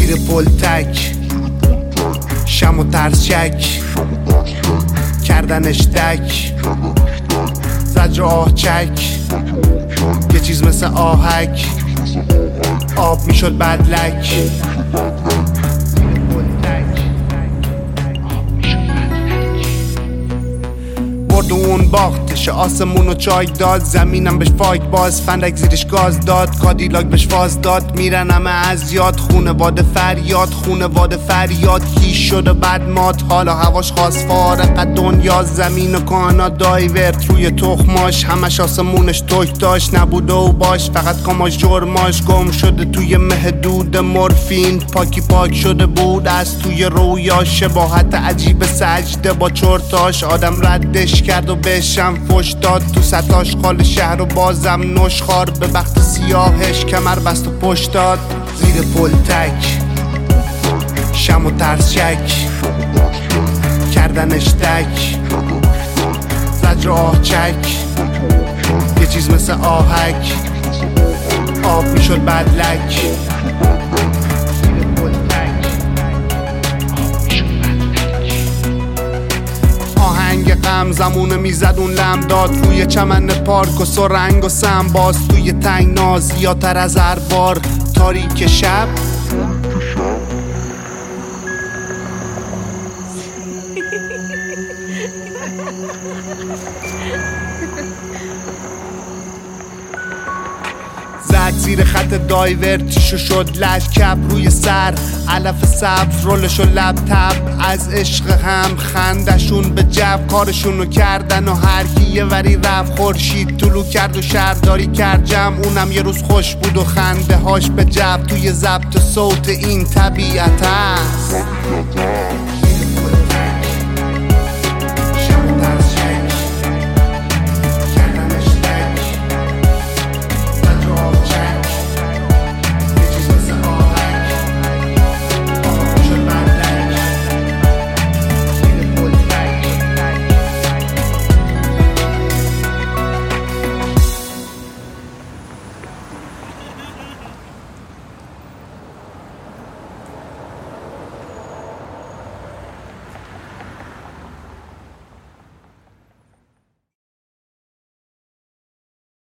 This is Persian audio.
زیر پل تک شم و ترس شک کردنش تک زجر آه چک یه چیز مثل آهک آب میشد بدلک برد و اون باختش آسمون و چای داد زمینم بهش فایک باز فندک زیرش گاز داد کادیلاک بهش فاز داد میرن همه از یاد خونواده فریاد کیش شده بد مات حالا هواش خاص فارق دنیا زمین و کانا دایورت روی تخماش همش آسمونش توک داشت نبوده و باش فقط کاماش جرماش گم شده توی مهدود مورفین پاک شده بود از توی رویاش شباهت عجیب سجده با چرتاش آدم ردش کرد و بهشم فش داد تو ستاش خال شهر و بازم نشخار به بخت سیاهش کمر بست و پشت داد زیر پل تک شم و ترس شک کردنش تک زجر آه چک یه چیز مثل آهک آب میشد بدلک آهنگ غم زمونه میزد اون لم داد روی چمن پارک و سرنگ و سم باز توی تنگ ناز زیادتر از هر بار تاریک شب زد زیر خط دایورتیشو شد لشکب روی سر علف سبز رولشو لب تب از عشق هم خندشون به جو کارشونو کردن و هر کی یه وری رفت خورشید طلوع کرد و شهرداری کرد جمع اونم یه روز خوش بود و خنده هاش به جو توی ضبط صوت این طبیعت است